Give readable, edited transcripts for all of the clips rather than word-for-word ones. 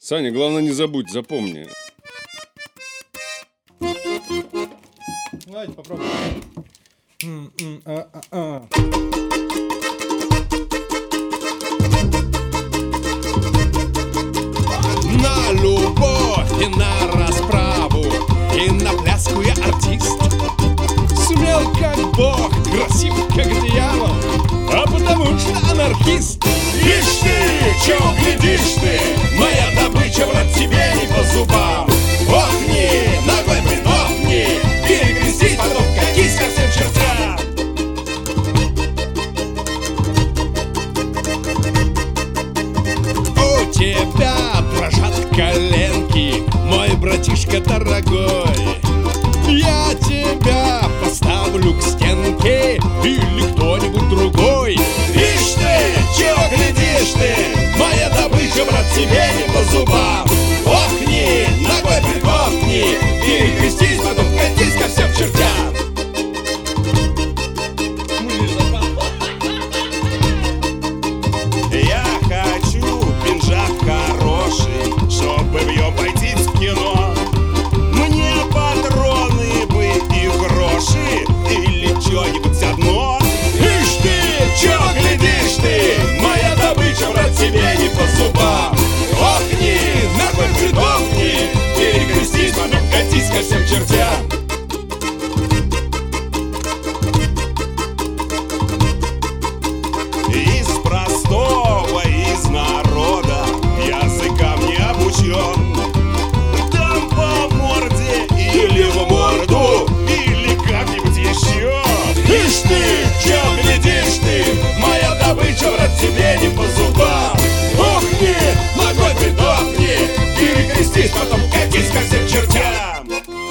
Саня, главное не забудь, запомни. Давайте попробуем. На любовь и на расправу, и на пляску я артист. Смел как бог, красив как дьявол, а потому что анархист. Ишь ты, чего глядишь ты, моя добыча, брат, тебе не по зубам. Охни, ногой притопни, перекрестись, потом катись ко всем чертям. У тебя дрожат коленки, мой братишка дорогой. Я тебя поставлю к стенке или кто-нибудь другой. Ишь ты, чего глядишь ты, моя добыча, брат, тебе не по зубам. Охни, ногой притопни, перекрестись, потом катись ко всем чертям. Я хочу пинжак хороший, чтобы в нем пойти в кино. Мне патроны бы и гроши, или что-нибудь одно. Ишь ты, чего глядишь ты, моя добыча, брат, тебе не по зубам. Охни, ногой притопни, перекрестись, потом катись ко всем чертям. Из простого, из народа языкам не обучен. Дам по морде или в морду, или как-нибудь еще. Ишь ты, чего глядишь ты, моя добыча, брат, тебе не по зубам. Охни, ногой притопни, перекрестись, потом катись ко всем чертям.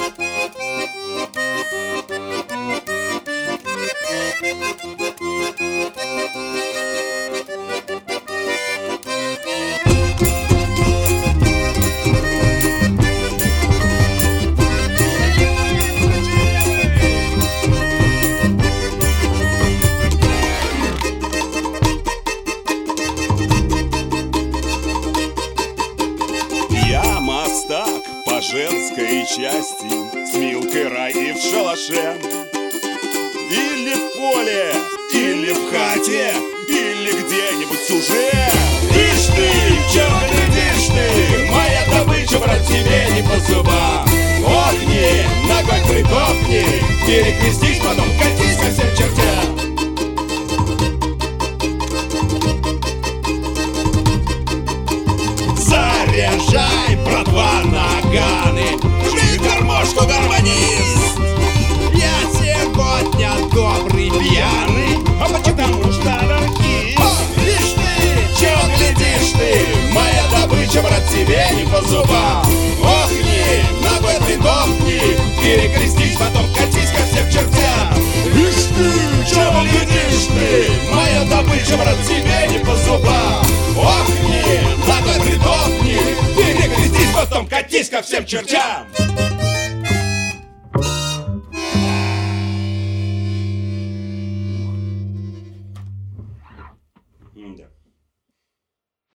Я мастак по женской части, с Милкой рай и в шалаше. Или в поле, или в хате, или где-нибудь в суже. Ишь ты, чего глядишь ты, моя добыча, брат, тебе не по зубам. Охни, ногой притопни, перекрестись, потом катись ко всем чертям. Заряжай, братва, наганы, жми гармошку, гармонист. Я сегодня добрый пьяный, а потому что анархист. Ишь ты, чего глядишь ты, моя добыча, брат, тебе не по зубам. Охни, ногой притопни, перекрестись, потом катись ко всем чертям. Ишь ты, чего глядишь ты, моя добыча, брат, тебе не по зубам. Охни, ногой притопни, перекрестись, потом катись ко всем чертям.